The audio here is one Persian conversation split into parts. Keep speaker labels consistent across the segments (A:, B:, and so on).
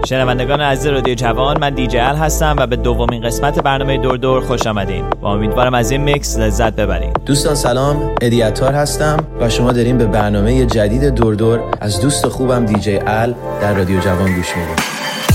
A: شنوندگان عزیز رادیو جوان، من دیجی ال هستم و به دومین قسمت برنامه دور دور خوش آمدین و امیدوارم از این میکس لذت ببرید.
B: دوستان سلام، ادیاتور هستم و شما دارین به برنامه جدید دور دور از دوست خوبم دیجی ال در رادیو جوان گوش میدید.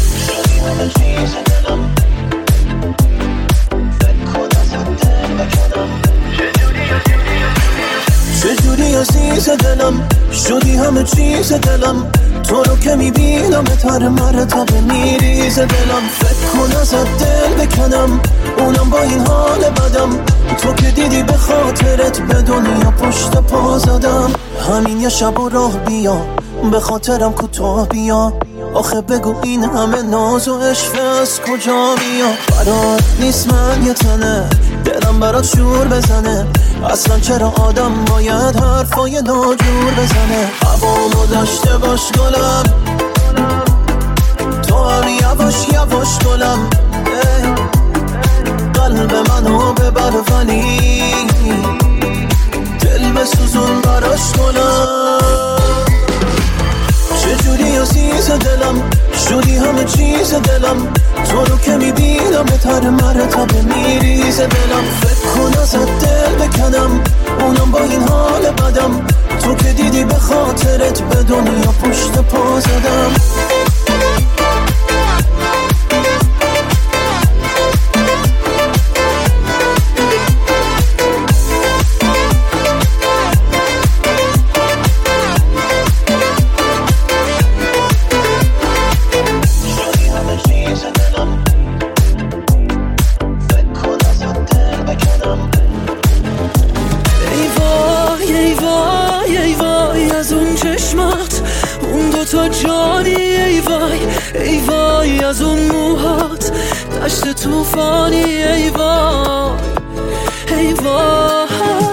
C: چجوری عزیز دلم شدی همه چیز دلم، تو رو که میبینم تر مرتبه میریز دلم. فکر کن ازت دل بکنم اونم با این حال بدم، تو که دیدی به خاطرت به دنیا پشت پا زدم. همین یه شب و راه بیا به خاطرم کوتاه بیا، آخه بگو این همه ناز و عشق از کجا بیا. برات نیست من یه تنه دلم برات شور بزنه، اصلا چرا آدم باید حرفای ناجور بزنه. هوامو داشته باش گلم، تو هم یواش یواش گلم، قلب منو ببر ولی دل بسوزون براش گلم. چجوری عزیز دلم شدی همه چیز دلم، تو رو که میبینم تر مرتبه میریز دلم. فکر کن ازت دل بکنم اونم با این حال بدم، تو که دیدی به خاطرت به دنیا پشت پا زدم. تو جانی ای وای ای وای، از اون موهات دشت توفانی ای وای ای وای.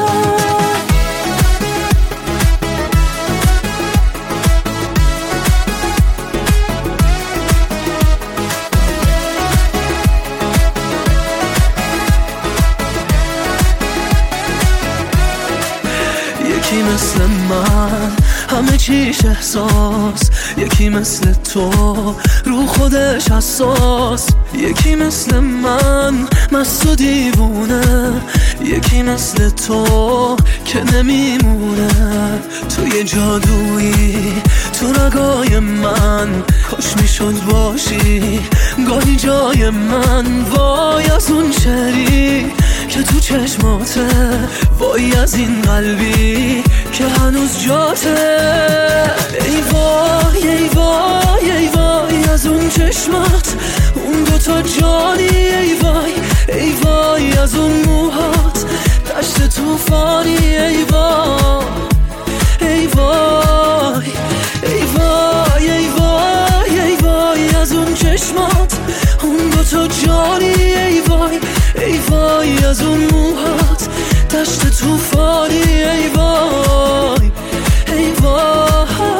C: یکی مثل من همه چیش احساس، یکی مثل تو رو خودش حساس، یکی مثل من مست و دیوونه، یکی مثل تو که نمیمونه. تو یه جادویی تو رگای من، کاش میشد باشی گاهی جای من. وای از اون شعری که تو چشماته، وای از این قلبی که هنوز جاته. ای وای ای وای ای وای، از اون چشمات اون دوتا جانی ای وای ای وای، از اون موهات دشت توفانی ای وای ای وای ای وای ای وای ای وای، از اون چشمات اون دوتا جانی ای وای ای وای، از اون موهات دشت توفانی ای وای ای وای.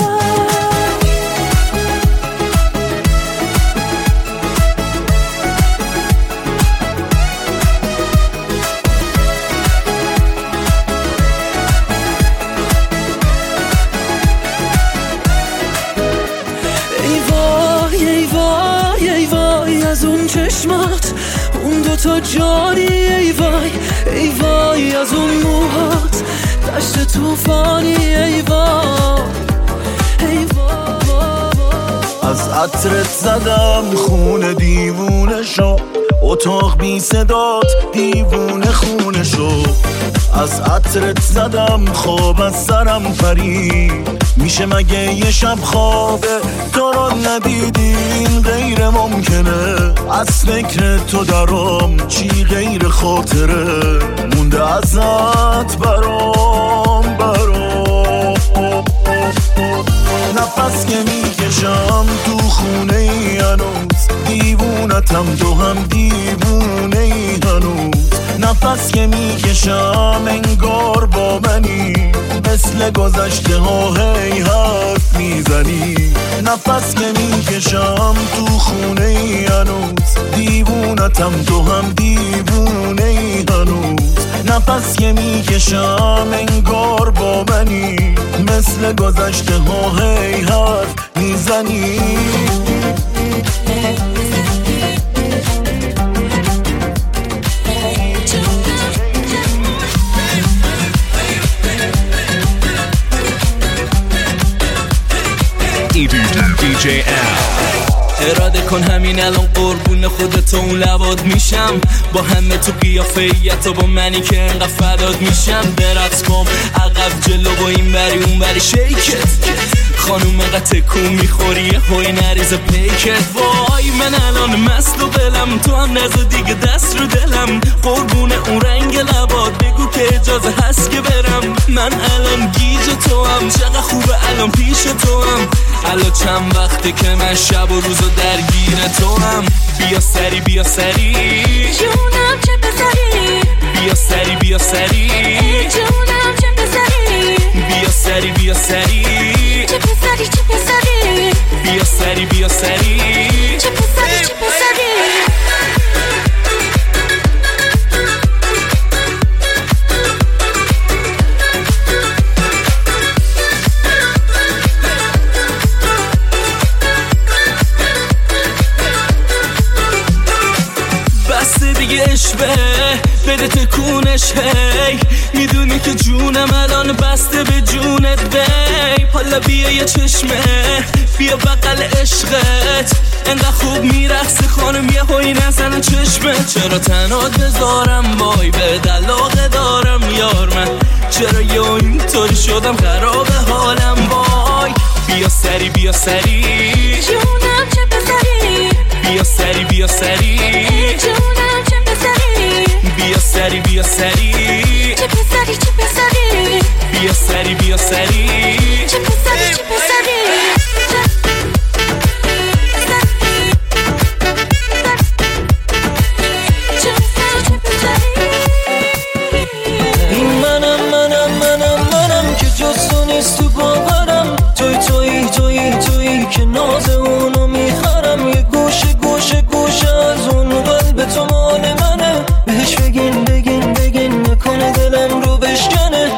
C: از اون چشمات اون دوتا جانی ای وای ای وای، از اون موهات دشت توفانی ای وای ای وای.
D: از عطرت زدم خون دیوونه شو، اتاق بی صدات دیوونه خونه شو. از عطرت زدم خواب از سرم پرید، میشه مگه یه شب خوابه تو رو ندیدی؟ این غیر ممکنه، از فکر تو درام چی غیر خاطره مونده ازت برام. نفس که میکشم تو خونه ای هنوز، دیوونتم تو هم دیوونه ای هنوز. نفس که میکشم انگار با منی، مثل گذشته ها هی حرف میزنی. نفس که میکشم تو خونه ای هنوز، دیوونتم تو هم دیوونه ای هنوز. نفس که میکشم انگار با منی، مثل گذشته ها هی حرف میزنی.
E: DJ Al.
C: اراده کن همین الان قربون خودت اون لبات میشم، با همه تو قیافه‌ایت و با منی که انقدر فدات میشم. درقص کن عقب جلو و این بری اون بری شیکت، خانوم قطع کون میخوری هوی نریز پیکت. وای من الان مست و دلم، تو هم نزد دیگه دست رو دلم، قربون اون رنگ لبات بگو که اجازه هست که برم. من الان گیج تو هم، چقدر خوبه الان پیش تو هم، الان چند وقته که من شب و روزو درگیر تو هم. بیا سری بیا سری
F: جونم چه پسری،
C: بیا سری بیا سری
F: جونم چه پسری،
C: بیا سری بیا سری
F: چه پسری چه پسری،
C: بیا سری بیا سری
F: چه پسری چه پسری.
C: بده تکونش هی، میدونی که جونم الان بسته به جونت بی. حالا بیا یه چشمه بیا بغل عشقت، انقدر خوب میرقصی خانم یه هوی نزنه چشمه. چرا تنات بذارم وای به دلاغه دارم یار من، چرا یه اینطوری شدم خراب حالم وای. بیا سری بیا سری
F: جونم چه پسری،
C: بیا سری بیا سری
F: جونم چه پسری،
C: بیا سری بیا سری
F: چه پسری چه پسری،
C: بیا سری بیا سری
F: چه پسری چه پسری.
C: این منم که جز تو نیست تو باورم، توی که ناز اونو میخرم. یه گوشه از اون قلب تو مال منه، بهش بگین نکنه دلم رو بشکنه.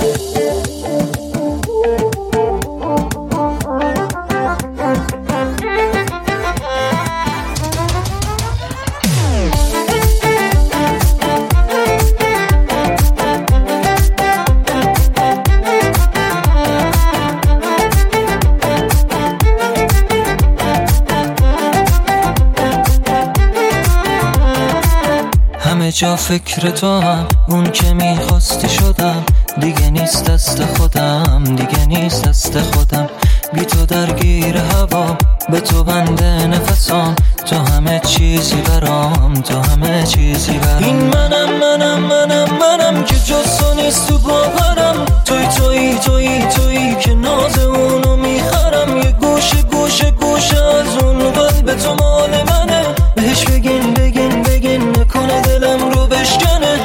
C: همه جا فکر تو هم، اون که میخواستی شدم، دیگه نیست دست خودم، دیگه نیست دست خودم. بی تو درگیر هوا، به تو بنده نفسام، تو همه چیزی برام، تو همه چیزی برام. این منم که جز تو نیست تو باورم، توی که ناز اونو میخرم. یه گوشه از اون قلب تو مال منه، بهش بگین نکنه دلم رو بشکنه.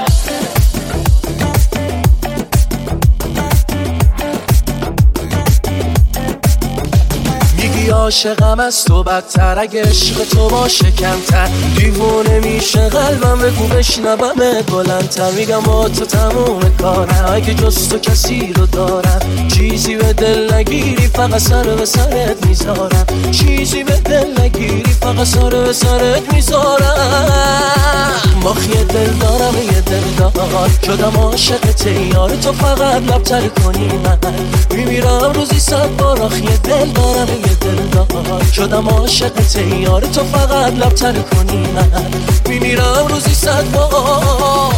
C: میگی عاشقم از تو بدتر، اگه عشق تو باشه کمتر، دیوونه میشه قلبم، بگو بشنومه بلندتر. میگم با تو تموم کارم، اگه جز تو کسی رو دارم، چیزی به دل نگیری فقط سر به سرت میذارم، چیزی به دل نگیری فقط سر به سرت میذارم. ماخی دل دارم یه دل دار، شدم عاشق یار تو، فقط لبتر کنی من میمیرم روزی 100 بار. آخی دل دارم یه دل دار، شدم عاشق یار تو، فقط لبتر کنی من میمیرم روزی 100 بار.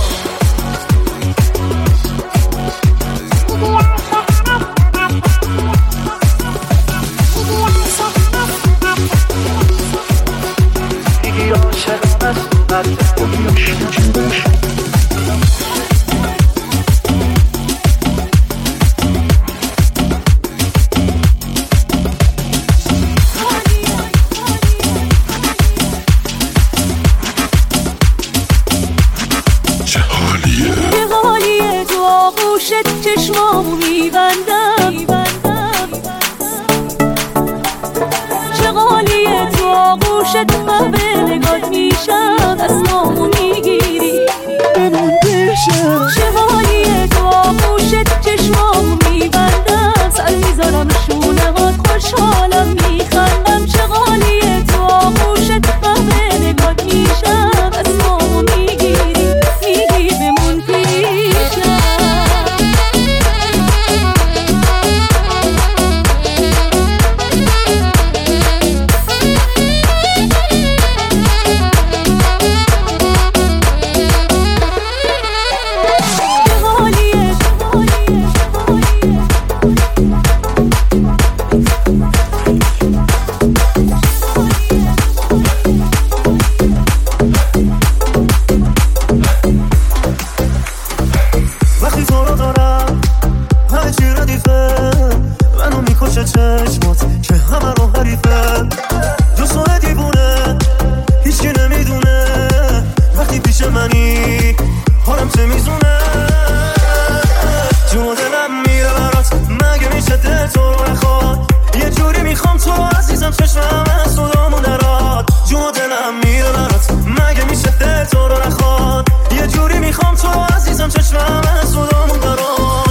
F: چشمامو میبندم، چه غالیه تو آغوشت، من به نگات میشم، دستامو میگیری بمون بشم. چه غالیه تو آغوشت، چشمامو میبندم، سر میذارم شونه هات، خوشحالم میخندم. چه غالیه تو آغوشت، من به نگات میشم، دستامو میگیری بمون پیشم.
D: میخوام تو عزیزم چشمم از خودمون درات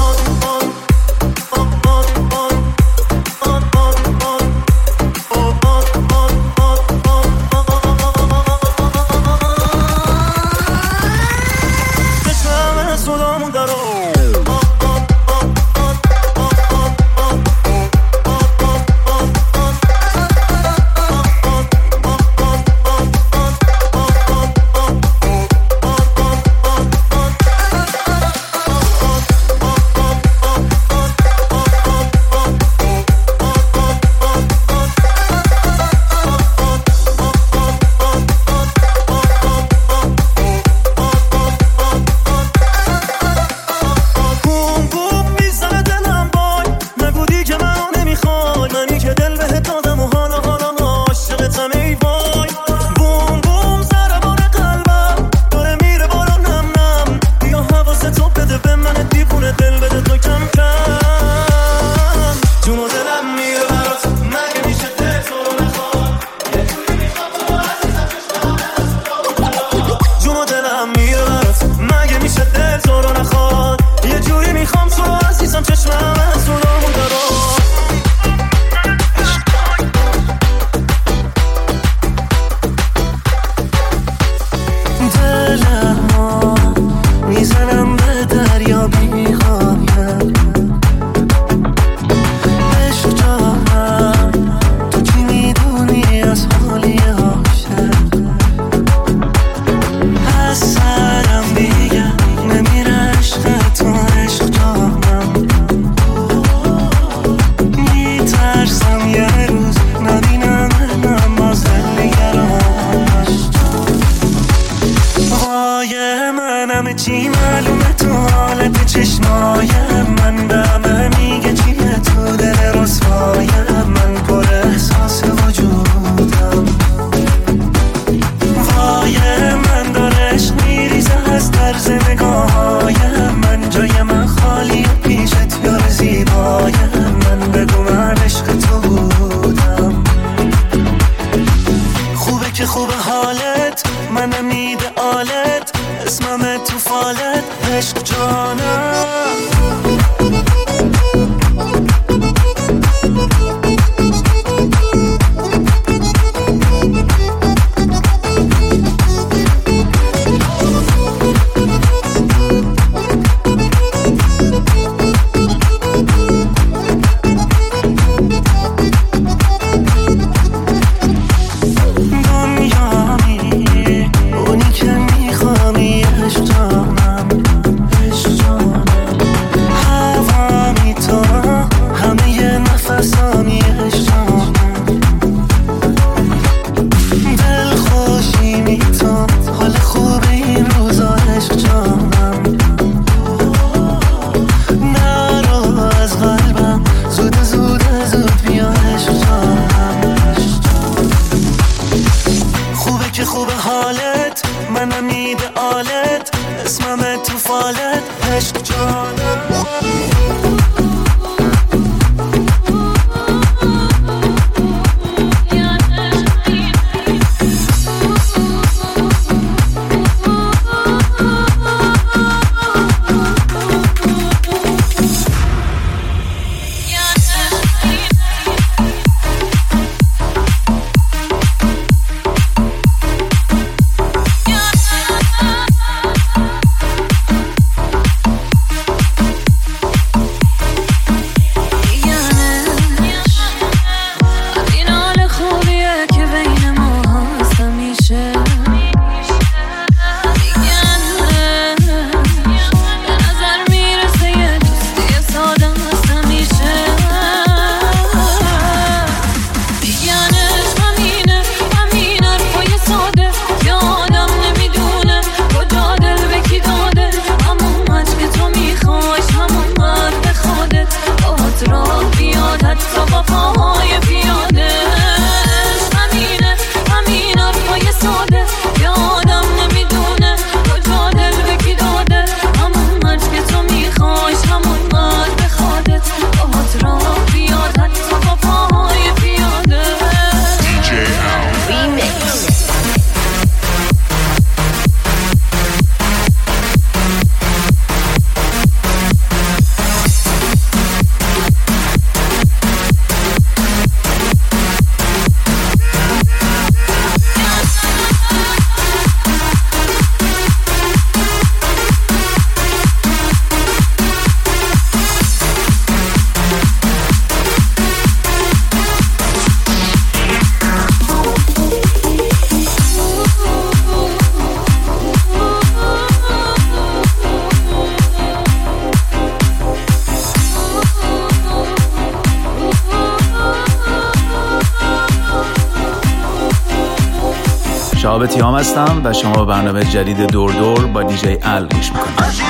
B: شهاب تیام هستم و شما برنامه جدید دور دور با دیجی ال گوش میکنید.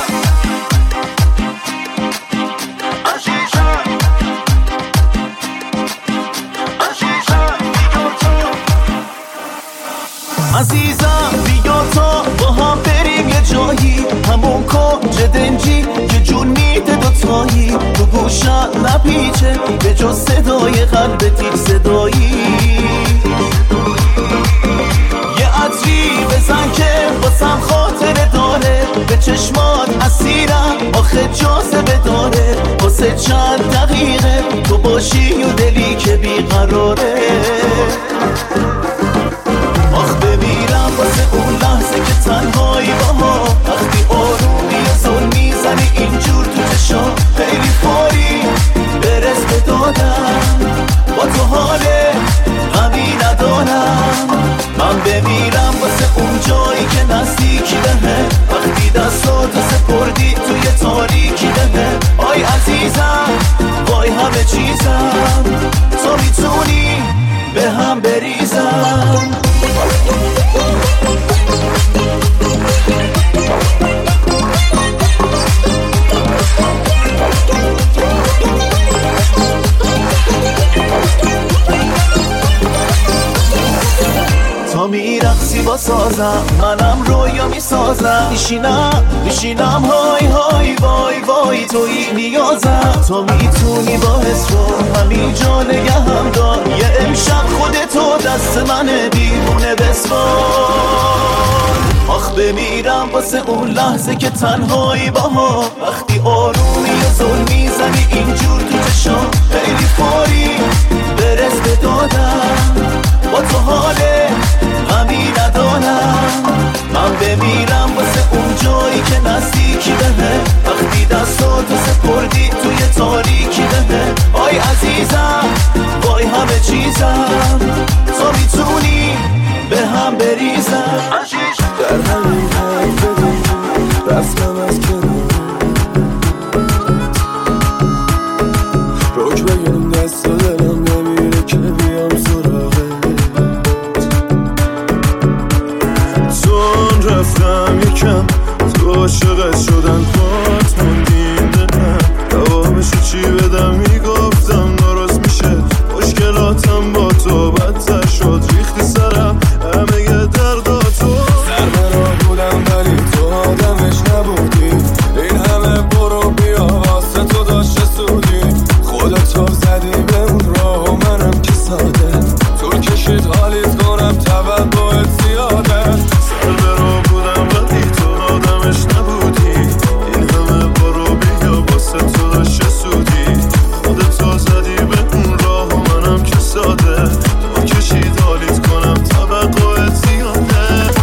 D: عزیزم بیا تا با هم بریم یه جایی، همون کنج دنجی که جون میده دوتایی، تو گوشم نپیچه به جز صدای قلبت صدایی، یه عطری بزن که باسم خاطره داره، به چشمات اسیرم آخه جاذبه داره، واسه چند دقیقه تو باشی و دلی که بیقراره، آخ بمیرم واسه اون لحظه که تنهایی با ما، وقتی آرومی و زل میزنی اینجور تو چشام، خیلی فوری برس به دادم، با تو حاله غمی ندارم، من بمیرم واسه اون جایی که نزدیکی بهه، وقتی دستاتو سپردی توی تاریکی بهه، آی عزیزم وای همه چیزم، تو میتونی به هم بریزم. تا میرقصی با سازم، منم رویا میسازم، میشینم های های وای وای توی نیازم، تو میتونی با حس رو همین جا نگهم دار، یه امشب خودتو دست منه دیوونه بسپار، آخ بمیرم واسه اون لحظه که تنهایی باها، وقتی آرومی و زل میزنی اینجور تو چشام، خیلی فوری برس به دادم، با تو حاله غمی ندارم، من بمیرم واسه اون جایی که نزدیکی بهه، وقتی دستاتو سپردی توی تاریکی بهه، آی عزیزم وای همه چیزم، تو میتونی به هم بریزم.
C: در همین حرف بدیم رفتم از کنار، روش بگم دست و دلم نمیره که بیام سراغت، چون رفتم یکم تو عاشقت شدن پات موندین دلم، جوابشو چی بدم میگفتم ناراض میشه، مشکلاتم با تو بدتر شد، ریختی سرم همه یه درداتو، سرمرا بودم ولی تو آدمش نبودی، این همه برو بیا واسه تو داشت سودی، خودتو زدی به اون راه و منم که ساده، طول کشید حالیت کنم توقعت زیاده، سرمرا بودم ولی تو آدمش نبودی، این همه برو بیا واسه تو داشت سودی، خودتو زدی به اون راه و منم که ساده، طول کشید حالیت کنم توقعت زیاده.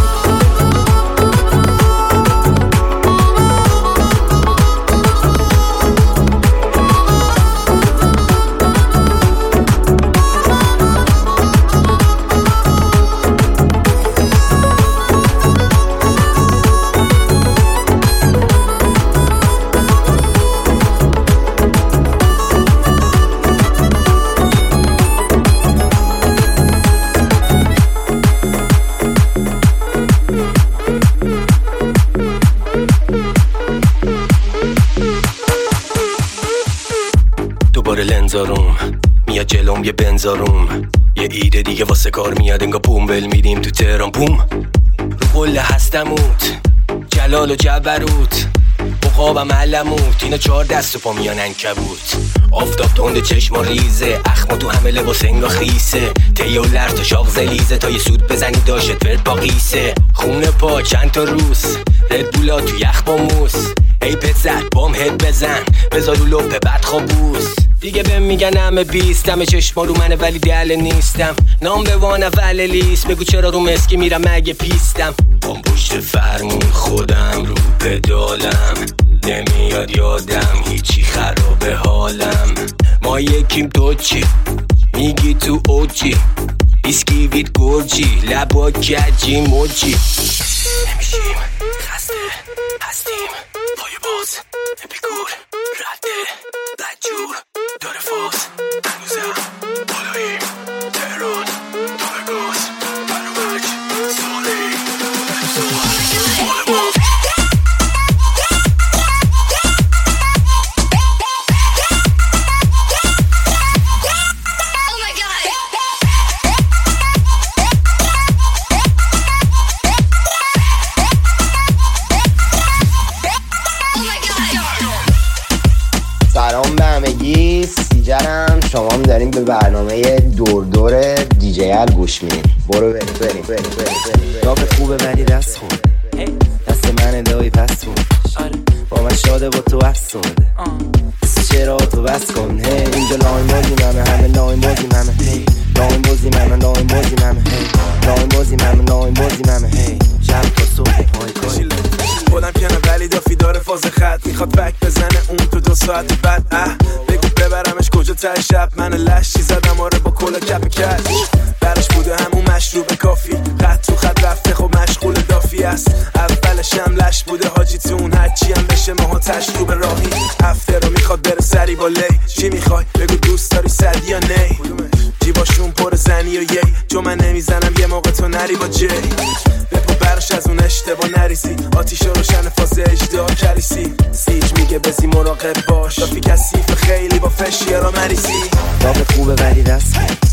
C: دوباره لنزاروم میاد جلوم یه بنزاروم، یه ایده دیگه واسه کار میاد انگا بوم ول میدیم تو تهران بوم، رو قله هستموت جلال و جبروت، عقابم علموت، اینا 4 دست و پا میان عنکبوت، آفتاب تند چشما ریزه، اخما تو همه لباس انگا خیسه، تیه و لرت و شاق زلیزه، تا یه سود بزنی داشت ورد با قیسه، خونه پا چند تا روس، ردبولا تو یخ با موس، ای پسر بام هد بزن بذار رو لپه بد خوابوس، دیگه بهم میگن همه بیست، همه چشما رو منه ولی دل نیستم، نام به وان اول لیست، بگو چرا رو مسکی میرم مگه پیستم، بام پشت فرمون خودم رو پدالم، نمیاد یادم هیچی خرابه حالم، ما یکیم تو چی میگی تو اوجی، اسکیویت گرجی لبا کجی موجی، نمیشیم خسته هستیم پای باز، اپیکور رده بدجور داره فاز، هنوزم بالاییم تهران تا به گاز برو بج
E: Al گوش میدیم. برو بریم. راه خوبه ولی دست خورده، دست من دایی پس بود با من شاده با تو افسرده. چرا تو بس کن اینجا لاین بازی ممه، همه لاین بازی ممه، لاین بازی ممه، لاین بازی ممه، لاین بازی ممه، لاین بازی ممه، شب تا صبح پای کاری
D: بودم کنه ولی دافی داره فاز خط، میخواد بک بزنه اون تو 2 ساعت بعد. بگو ببرمش کجا ته شب، من لشی زدم آره با کل کپ کج، برش بوده همون مشروب کافی، خط تو خط رفته خب مشغول دافی است. اولش هم لش بوده حاجی تون، هرچی هم بشه ماها تشروب راهی. هفته رو میخواد بره سری با لی، چی میخوای بگو دوست داری صد یا نی؟ جیباشون پر زنی و یی، چون من نمیزنم یه موقع تو نری با جی. بپو براش از اون اشتباه نریسی، آتیش روشن فاز اجدار کریسی. سیج میگه بزی مراقب باش، دافی کسیف خیلی با فشیارا مریسی.
E: راه خوبه ولی دست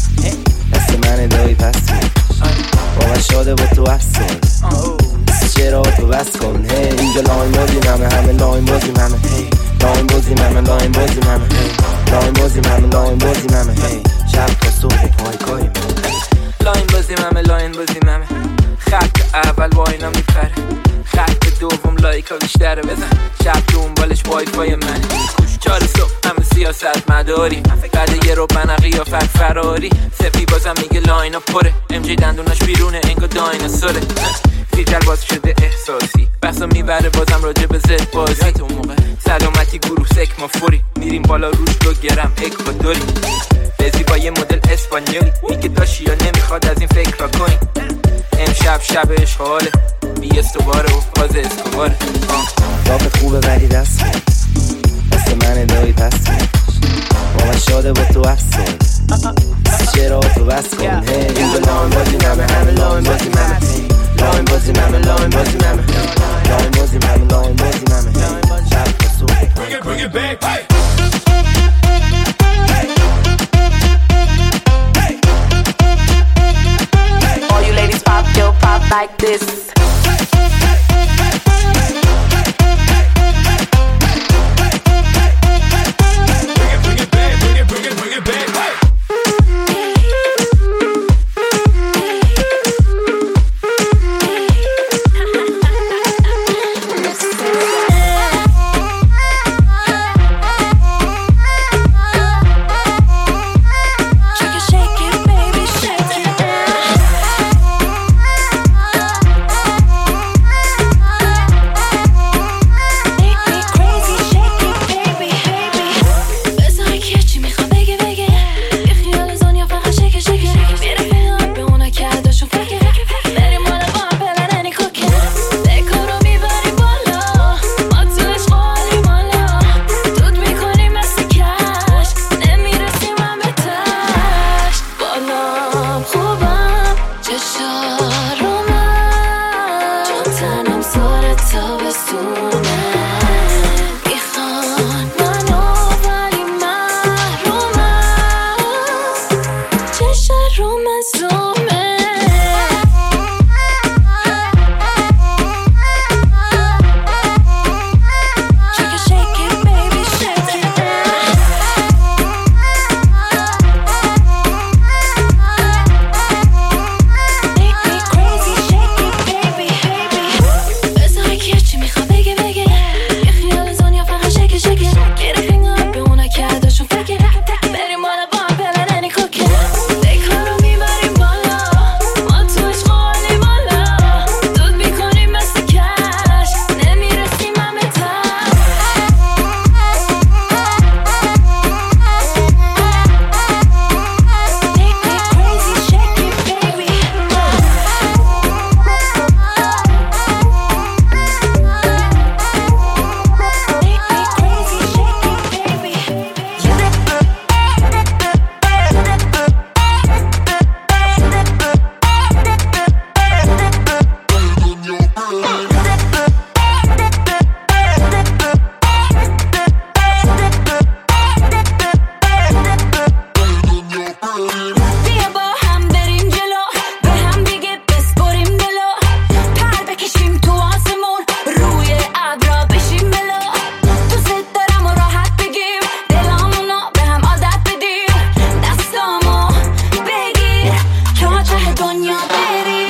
E: من دایی پس بود با من شاده با تو افسرده. چرا تو بس کن اینجا لاین بازی ممه، همه لاین بازی ممه، لاین بازی ممه، لاین بازی ممه، لاین بازی ممه، لاین بازی ممه، شب تا صبح پای کاری
G: لاین بازی ممه، لاین بازی ممه. خط اول با اینا میپره، خط دوم لایکا بیشتره، بزن شب دنبالش وای فای من. 4 صبح همه سیاست مداری، بعد یه رو من قیافت فراری. سپی بازم میگه لاینا پره، امجی دندوناش بیرونه انگا دایناسوره. فیجل باز شده احساسی، بحثا میبره بازم راجع به زد بازی. اون موقع سلامتی گروه سک ما فوری، میریم بالا روش 2 گرم اکوادوری. بزی با یه مدل اسپانیولی، میگه داشی یا نمیخواد از این فکر را کنی. امشب شب اشغاله، بی استواره و باز اسکوباره.
E: راه خوبه ولی دست من دایی پس بود با من شاده با تو افسرده. چرا تو بس کن اینجا لاین بازی ممه، همه لاین بازی ممه، لاین بازی ممه، لاین بازی ممه، لاین بازی ممه، لاین بازی ممه، شب تا صبح. Bring it back, hey.
H: All you ladies pop your pop like this.
F: دنیا بری.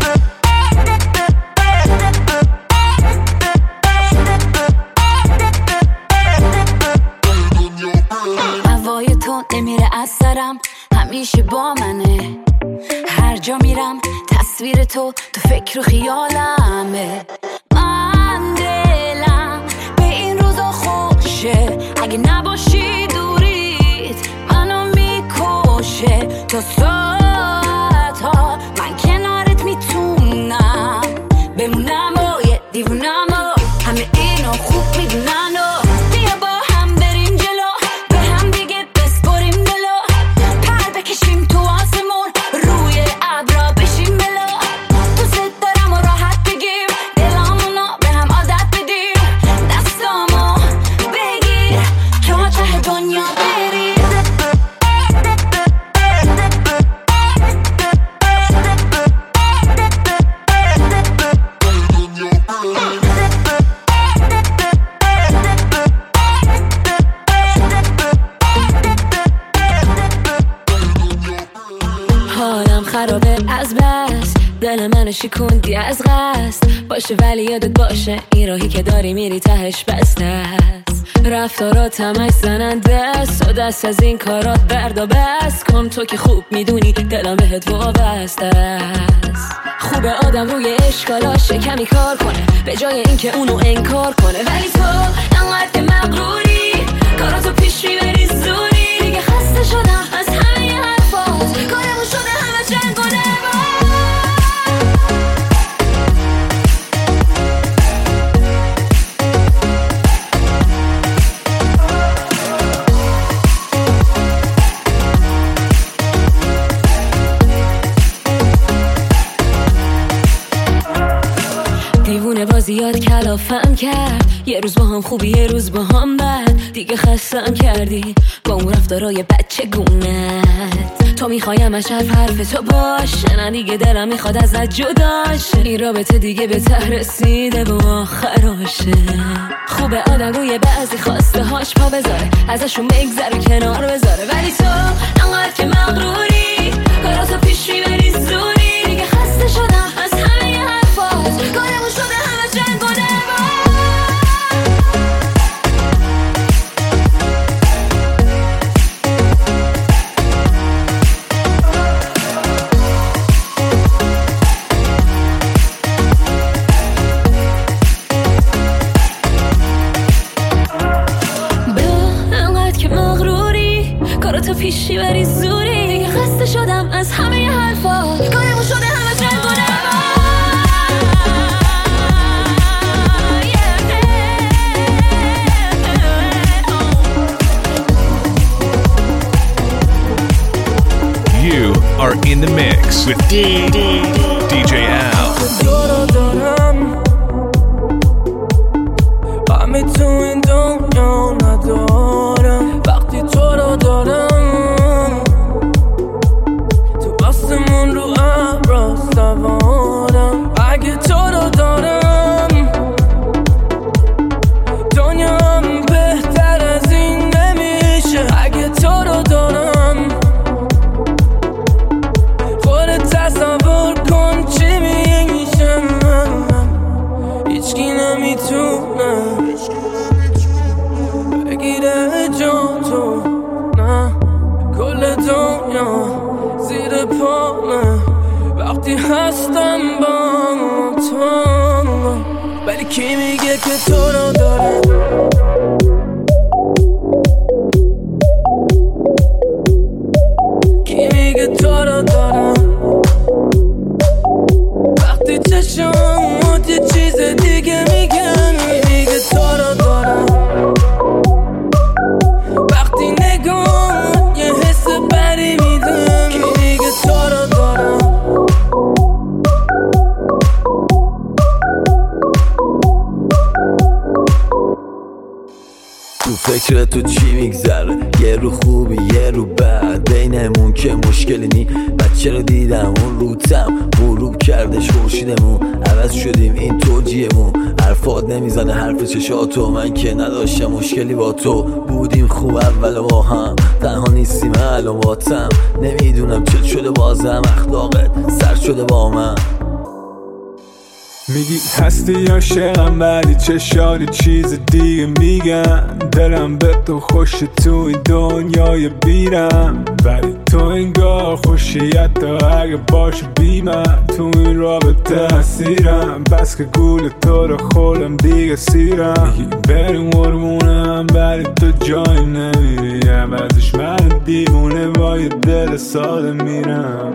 F: هوای تو نمیره از سرم، همیشه با منه. هر جا میرم تصویر تو فکر و خیالمه. من دلم به این روزا خوشه، اگه نباشی دوریت منو میکشه. تا ساعت ها من کنارت میتونم بمونم و یه دیوونم و همه اینو خوب میدونن. و بیا با هم بریم جلو، به هم دیگه بسپریم دلو، پر بکشیم تو آسمون، روی ابرا بشیم بلا. دوست دارم و راحت بگیم، دلامونو به هم عادت بدیم. دستامو بگیر که ما ته دنیا بریم. حالم خرابه از بس، دل منو شکوندی از قصد. باشه ولی یادت باشه این راهی که داری میری تهش بسته است. رفتارات همش زننده است و دست از این کارات بردا بس کن. تو که خوب میدونی دلم بهت وابسته است. خوبه آدم روی اشکالاش کمی کار کنه به جای اینکه اونو انکار کنه. ولی تو انقدر که مغروری، کاراتو پیش میبری زوری. دیگه خسته شدم از همه حرفات، کارمون شده همه جنگ و دعوا. دیوونه بازی یاد کلافم کرد، یه روز با هم خوبی یه روز با هم بد. دیگه خستم کردی با اون رفتارای بچه گونت. تو میخوایم از حرف تو باشه، نه دیگه دلم میخواد ازت جداش. این رابطه دیگه به ته رسیده و آخراشه. خوبه آدم روی بعضی خواسته هاش پا بذاره، ازشون بگذره کنار بذاره. ولی تو انقدر که مغروری، کاراتو پیش میبری زوری. دیگه خسته شدم از همه حرفات، کارمون شده همه جنگ و دعوا. تو پیشی بری زوری. دیگه خسته شدم از همه حرفات، کارمون شده همه جنگ و دعوا.
I: You are in the mix with DJ Al.
C: همه تو این دنیا ندارم وقتی تو رو دارم. تو آسمون رو ابرا سوارم، اگه تو رو دارم دنیام بهتر از این نمیشه. اگه تو رو دارم خودت تصور کن چی میشه. هیچکی نمیتونه بگیره جا تو، نه کل دنیا زیر پامه وقتی هستم با تو. ولی کی میگه که تو رو داره؟ کی میگه تو رو داره؟ وقتی چشمات یه چیز دیگه میگن، میگه تو رو دارم. وقتی نگاه یه حس بری میدم، کی میگه تو رو دارم؟ تو فکر تو چی میگذره؟ یه رو خوبی یه رو بد، بینمون که مشکلی نی. بچه رو دیدم اون روتم غروب کردش خورشیدمون، عوض شدیم این توجیهمون. حرفات نمیزنه حرف چشاتو، من که نداشتم مشکلی با تو. بودیم خوب اول با هم، تنها نیستیم الان باتم. نمیدونم چه شده بازم اخلاقت
E: شده با من.
J: میگی هستی عاشقم ولی چشاری چیز دیگه میگن. دلم به تو خوش تو این دنیای بیرم، ولی تو انگار خوشیت تا اگه باشه بی من. تو این رابطه اسیرم، بس که گول تو رو خورم دیگه سیرم. میگی بریم قربونم ولی تو جایی نمیری، عوضش من دیوونه با یه دل ساده میرم.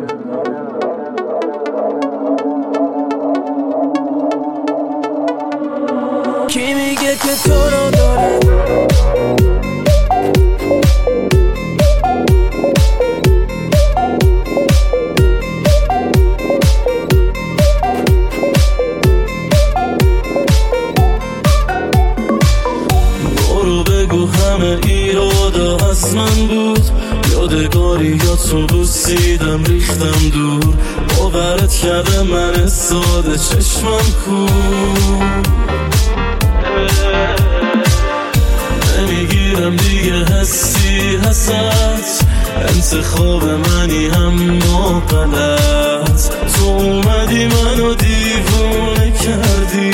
C: کی میگه که تو رو داره؟
D: برو بگو همه ایرادا از من بود، یادگاری یا تو بوسیدم ریختم دور. باورت کرده من ساده چشمم کور، نمیگیرم دیگه حسی حسد. انتخاب منی هم غلط، تو اومدی منو دیوونه کردی.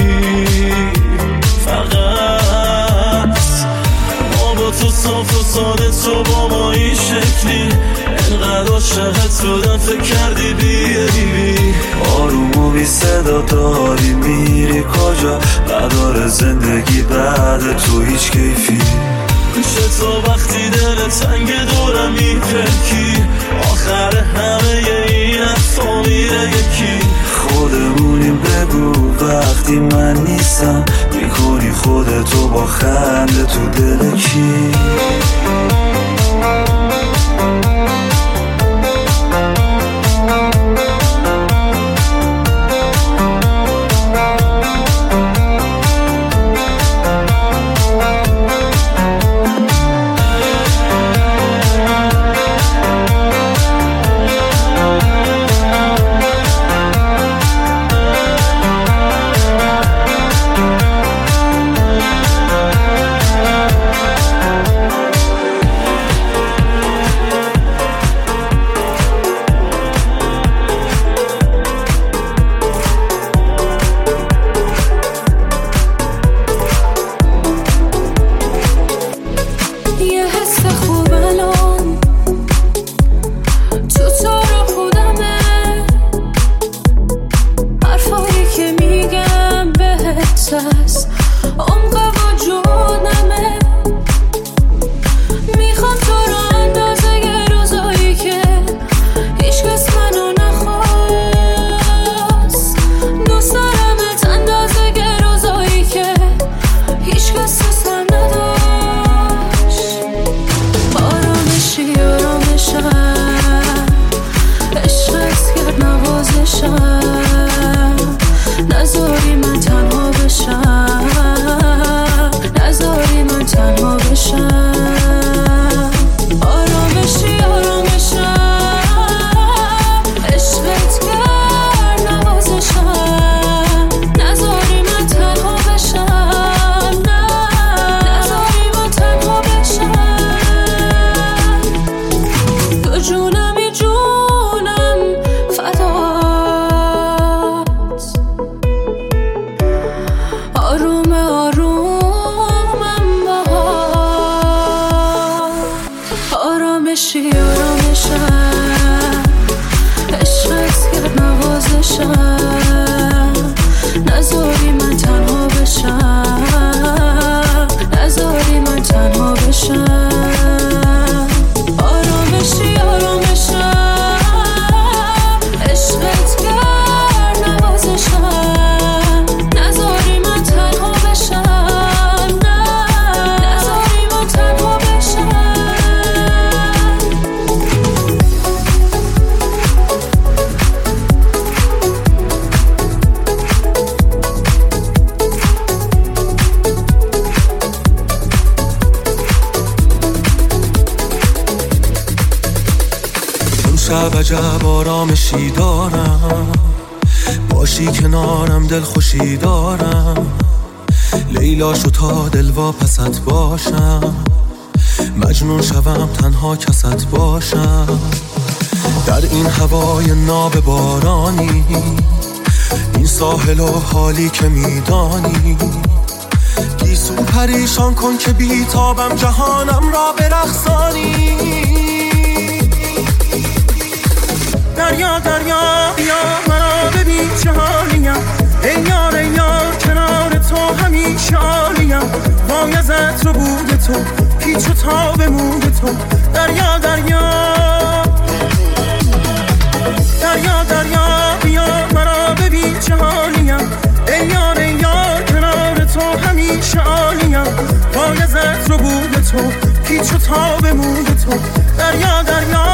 D: فقط ما با تو صاف و ساده، تو با ما این شکلی. انقدر عاشقت بودم فکر کردی بیایی. آروم و بی صدا داری میری کجا؟ نداره زندگی بعد تو هیچ کیفی. چطور وقتی دل تنگ دورم میپرکی؟ آخر همه این حرفا میره یکی. خودمونیم بگو وقتی من نیستم، میکنی خودتو با خنده تو دل کی؟ عجب آرامشی دارم، باشی کنارم دل خوشی دارم. لیلا شو تا دل واپست باشم، مجنون شوم تنها کست باشم.
C: در این هوای ناب بارانی، این ساحل و حالی که میدانی، گیسو پریشان کن که بیتابم جهانم را برقصانی. دریا دریا بیا مرا ببین چه حالیم، ای یار ای یار کنار تو همیشه عالیم، وای از عطر و بود تو پیچ و تاب موی تو. دریا دریا دریا دریا بیا مرا ببین چه حالیم، ای یار کنار تو همیشه عالیم، وای از عطر و بود تو پیچ و تاب موی تو. دریا دریا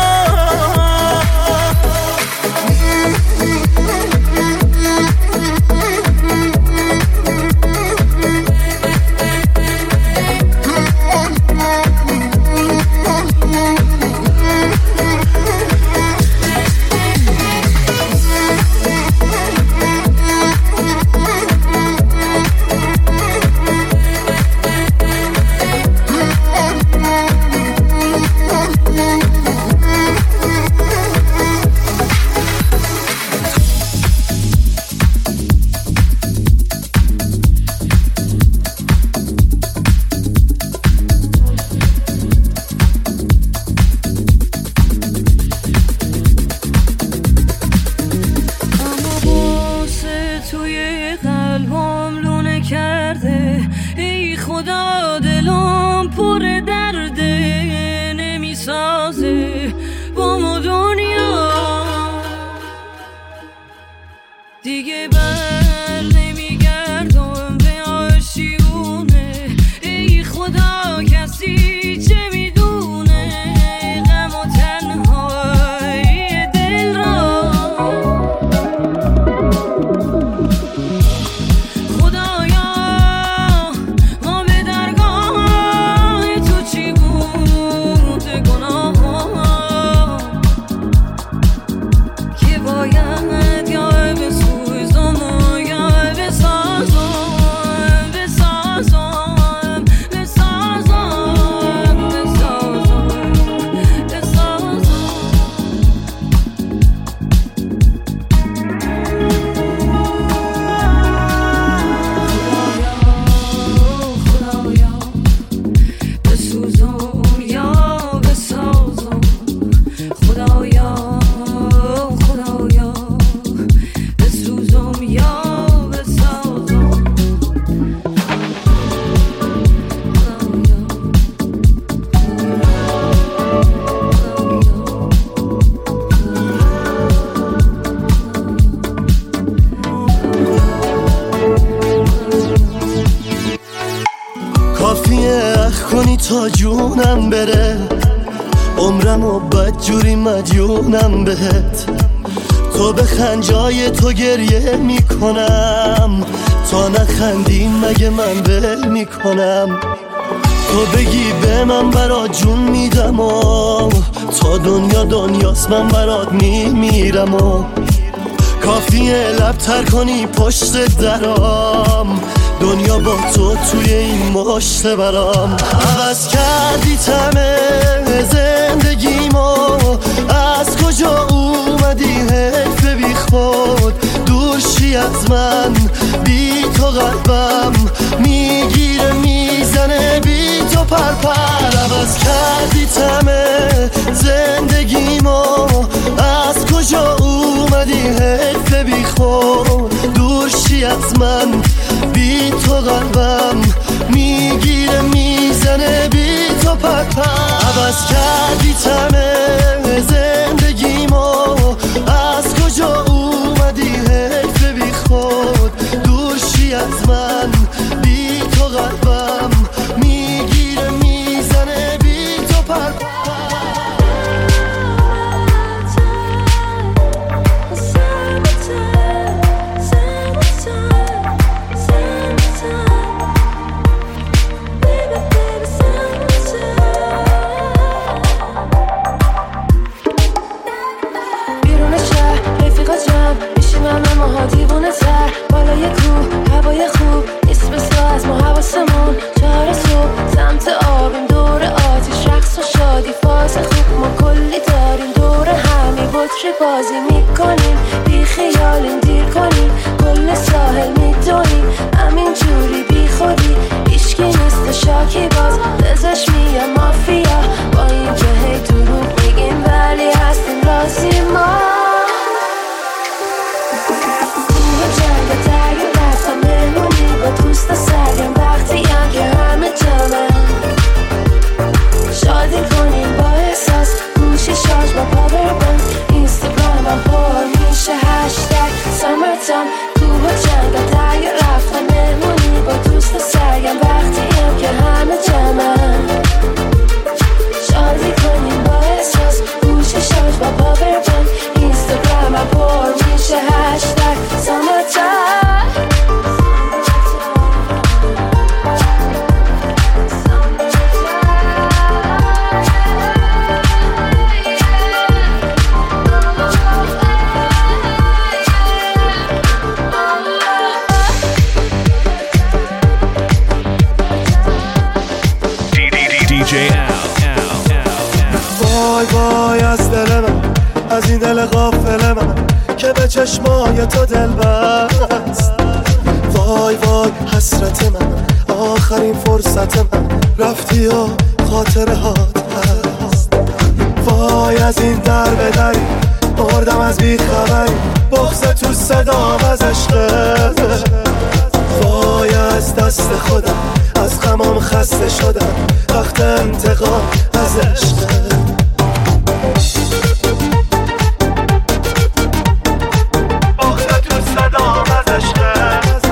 C: تا جونم بره، عمرم و بدجوری مدیونم بهت. تو بخند جای تو گریه میکنم، تا نخندی مگه من ول میکنم. تو بگی به من برات جون میدم و تا دنیا دنیاست من برات میمیرم و کافیه لب تر کنی پشت درام، دنیا با تو توی این مشت برام. عوض کردی تمه زندگیمو، از کجا اومدی حیف بی خود، دور شی از من بی تو قلبم میگیره میزنه بی تو پرپر. عوض کردی تمه زندگیمو، از کجا اومدی حیف بی خود، دور شی از من بی تو قلبم میگیره میزنه بی تو پرپر. عوض کردی تمه زندگیمو، از کجا اومدی حیف بی خود، دور شی از من بی تو قلبم میگیره میزنه بی تو پرپر. بالای کوه هوای خوب نیست بسا از ما حواسمون، چهار صبح سمت آبیم دور آتیش رقص و شادی فاز خوب، ما کلی داریم دور همین
K: بطری بازی میکنیم، بی خیالیم دیر کنیم، کل ساحل میدونیم همین جوری بی خودی، ایشکی نیست شاکی باز ازش میگم مافیا، با این که هی دروغ میگیم ولی هستیم راضی ما. کوه جنگ تگه رفتم مهمونی با دوست سرگم، وقتی هم که همه جمعه شادی کنیم با احساس، گوشی شارژ با پاور بند، اینستاگرام هم پر میشه هشتگ سامرتان. کوه جنگ تگه رفتم مهمونی با دوست سرگم، وقتی هم که همه جمعه شادی کنیم با احساس، گوشی شارژ با پاور بند، اینستاگرام هم پر میشه هشتگ سامرتان.
D: وای وای از دل من، از این دل غافل من که به چشمای تو دل بست. وای وای حسرت من، آخرین فرصت من، رفتی و خاطره هات هست. وای از این در به دری مردم از بیخبری، بغض تو صدام از عشقت. وای از دست خودم، از غمام خسته شدم، وقت انتقام از عشقت. بغض تو صدام از عشقت،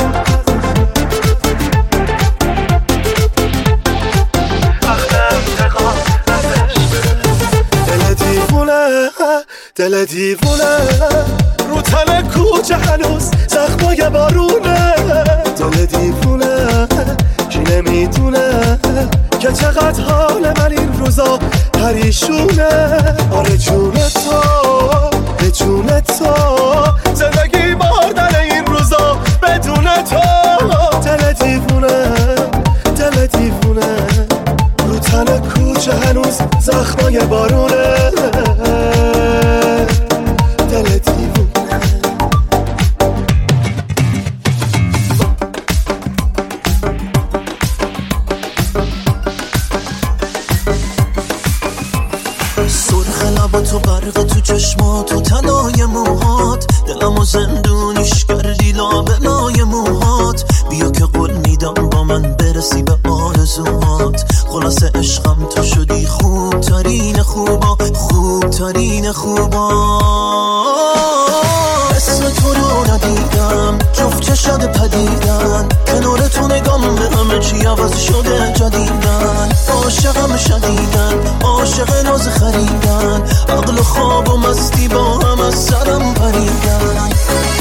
D: وقت انتقام از عشقت. دل دیوونه، دل دیوونه، رو تن کوچه هنوز زخمای بارونه. دل دیوونه کی نمیدونه که چقدر حال من این روزا پریشونه. آره جون تو، به جون تو، زندگی مردن این روزا بدون تو. دل دیوونه، دل دیوونه، رو تن کوچه هنوز زخمای بارونه. دل دیوونه. سرخ لبا تو، برق تو چشمات و تنای موهات، دلمو زندونیش کردی لابلای موهات. بیا که قول میدم با من برسی به آرزوهات، خلاصه عشقم تو شدی خوب ترین خوبا، خوب ترین خوبا. اسم تو رو ندیدم، جفت چشات پدیدن، کنار تو نگام به همه چی عوض شده جدیدن. عاشقم شدیدن، عاشق ناز خریدن، عقل و خواب و مستی با هم از سرم پریدن.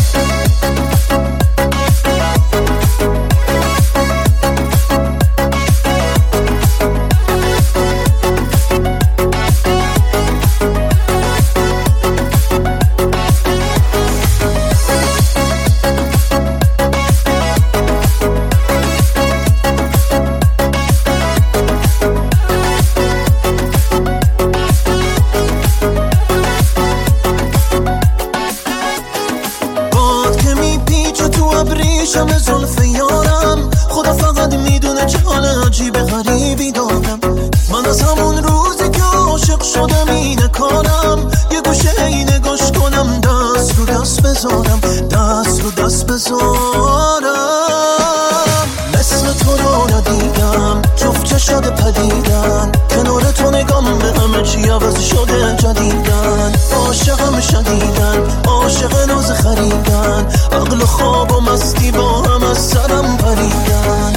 D: شم زلف یارم، خدا فقط میدونه چه حال عجیب غریبی دارم. من از همون روزی که عاشق شدم اینه کارم، یه گوشه این نگاش کنم، دست رو دست بذارم، دست رو دست بذارم. مثل تو رو ندیدم، جفت چشات پدیدن، کنار تو نگام به همه چی عوض شده جدیدن. عاشقم شدیدن، عاشق ناز خریدن، عقل و خواب و مستی با هم از سرم پریدن.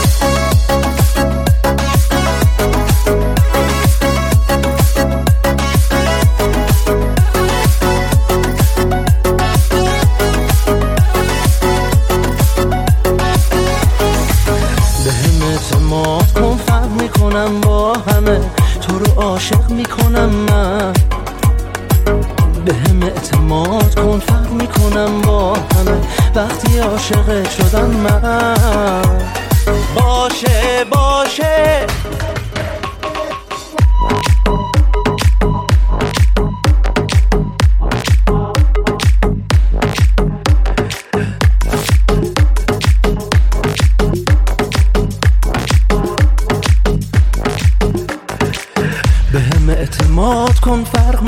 D: میکنم با همه، تو رو عاشق میکنم من. به هم اعتماد کن، فرق میکنم با همه وقتی عاشق شدم من. باشه باشه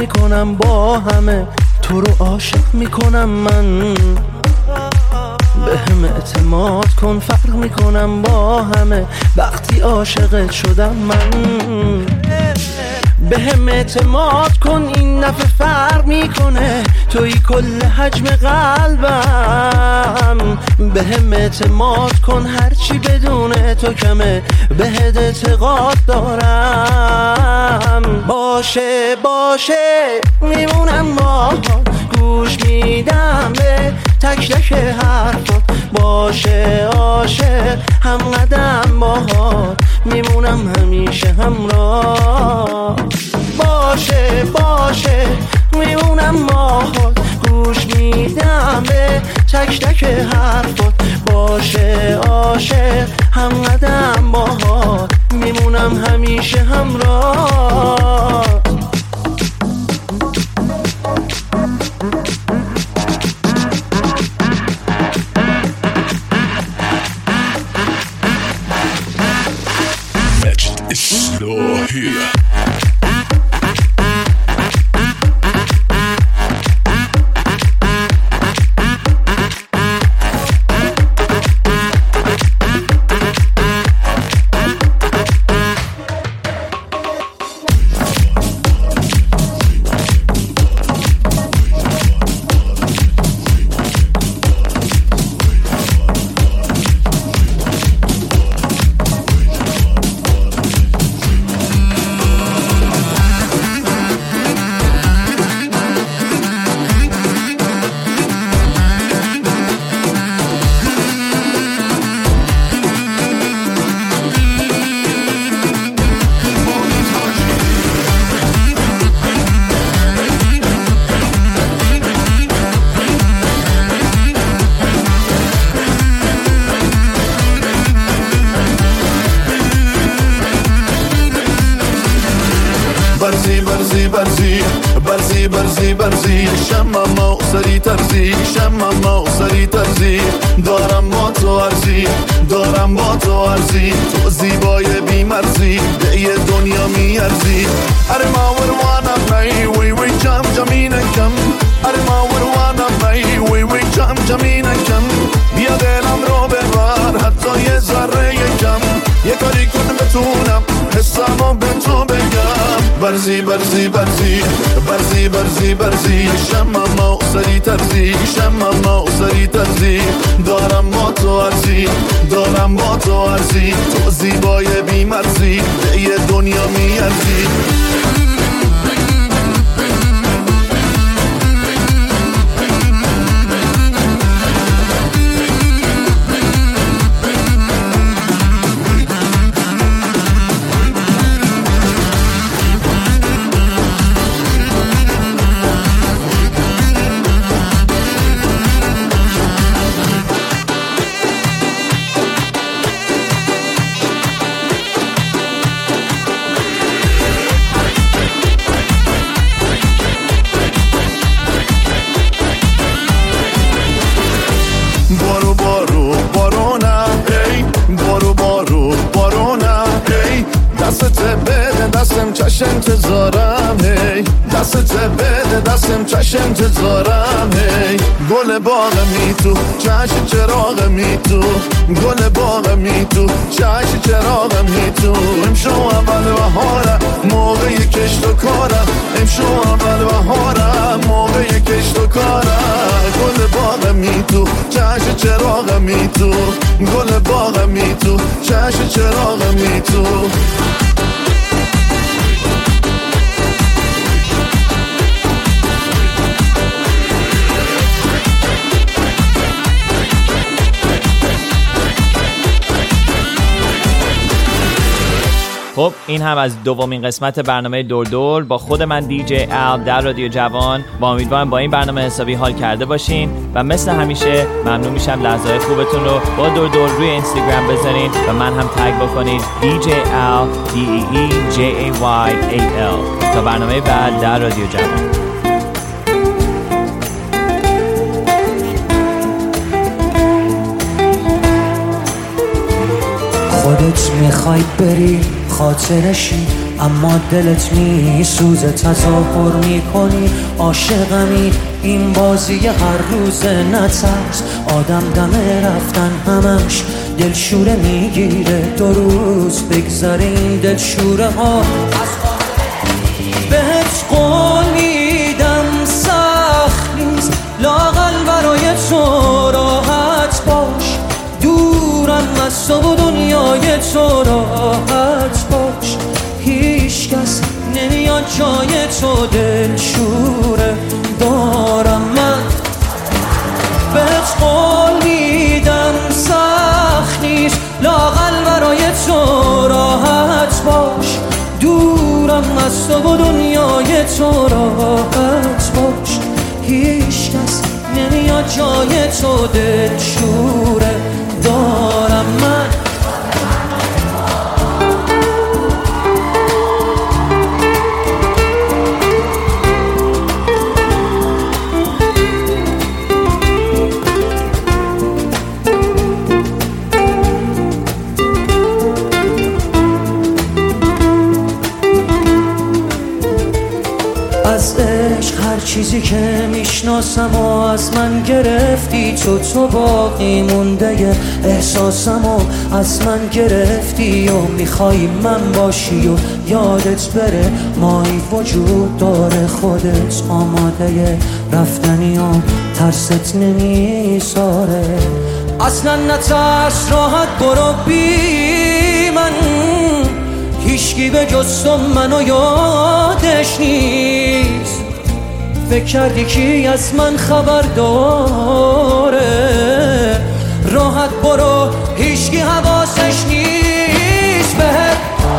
L: میکنم با همه، تو رو عاشق میکنم من. به هم اعتماد کن، فرق میکنم با همه وقتی عاشقت شدم من. به هم اعتماد کن، این دفعه فرق میکنه، توی کل حجم قلبم. به هم اعتماد کن، هرچی بدون تو کمه، بهت اعتقاد دارم. باشه باشه میمونم با گوش میدم به تک تک حرفات. باشه عاشق هم قدم باهات، میمونم همیشه همراه. باشه باشه میمونم باهات، گوش میدم به تک تک حرفات. باشه عاشق هم قدم باهات، میمونم همیشه همراه.
I: Slow here.
D: برزی شمم سری ترزی، شمم سری ترزی، دارم با تو ارزی، دارم با تو ارزی، تو زیبای بیمرزی به یه دنیا میارزی. اره ما وروانم نی وی وی جم جمینکم، اره ما وروانم نی وی وی جم جمینکم. بیا دلم رو ببر حتی یه ذره کم، یه کاری کن بتونم حسامو به تو بگم. برزی برزی برزی برزی برزی برزی شمم سری ترزی، شمم سری ترزی، دارم با تو ارزی، دارم با تو ارزی، تو زیبای بیمرزی به یه دنیا میارزی. چش انتظارم هی، دستت بده دستم چش انتظارم هی. گل باغ می تو چش چراغ می تو، گل باغ می تو چش چراغ می تو. امشو اول بهارم موقع کشت و کارم، امشو اول بهارم موقع کشت و کارم. گل باغ می تو چش چراغ می تو، گل باغ می تو چش چراغ می تو.
A: خب این هم از دومین قسمت برنامه دور دور با خود من دیجی ال در رادیو جوان. با امیدوارم با این برنامه حسابی حال کرده باشین و مثل همیشه ممنون میشم لحظه‌های خوبتون رو با دور دور روی اینستاگرام بذارین و من هم تگ بکنید دیجی ال DEEJAYAL. تا برنامه بعد در رادیو جوان.
M: خودت میخوای بری خاطرشی، اما دلت میسوزه تظاهر میکنی عاشقمی. این بازی هر روز نترس، آدم دمه رفتن همش دلشوره میگیره. 2 روز بگذره این دلشوره ها. بهت قول میدم سخت نیست، لااقل برای تو راحت باش. دورم از تو و دنیای تو راحت باش. هیچ کس نمیاد جای تو دلشوره دارم من. بهت قول میدم سخت نیست، لااقل برای تو راحت باش. دورم از تو و دنیای تو راحت باش. هیچ کس نمیاد جای تو دلشوره دارم من. از عشق هر چیزی که میشناسم و از من گرفتی. تو باقی مونده احساسم و از من گرفتی و میخوای من باشی و یادت بره مایی وجود داره. خودت آماده رفتنی و ترست نمیذاره. اصلا نترس راحت برو بی من. هیچکی به جز تو منو یادش نیست. فکر کردی کی از من خبر داره؟ راحت برو هیچکی حواسش نیست. بهت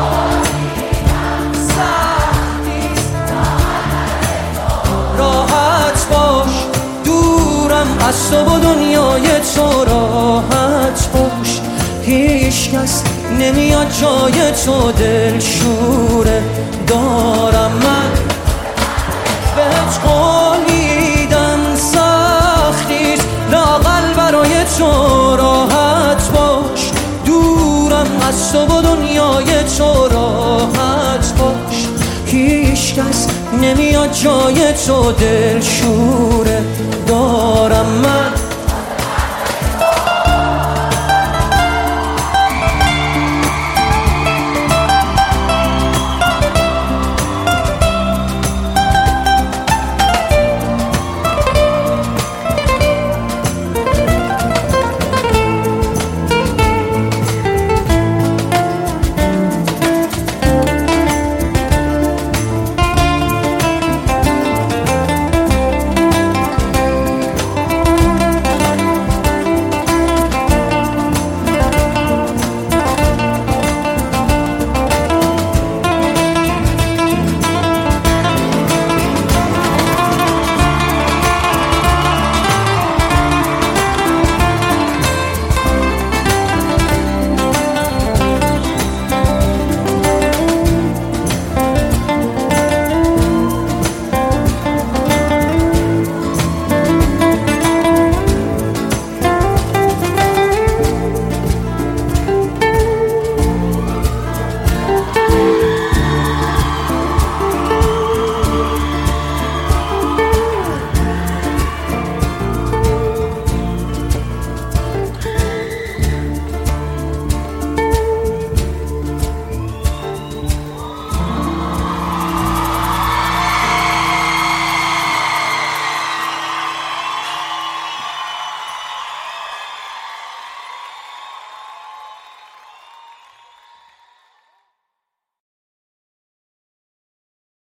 M: راحت باش. دورم از تو و دنیای تو راحت باش. هیچ کس نمیاد جای تو دلشوره دارم من. بهت قول میدم سخت نیست، لااقل برای تو راحت باش. دورم از تو و دنیای تو راحت باش. هیچ کس نمیاد جای تو دلشوره دارم من.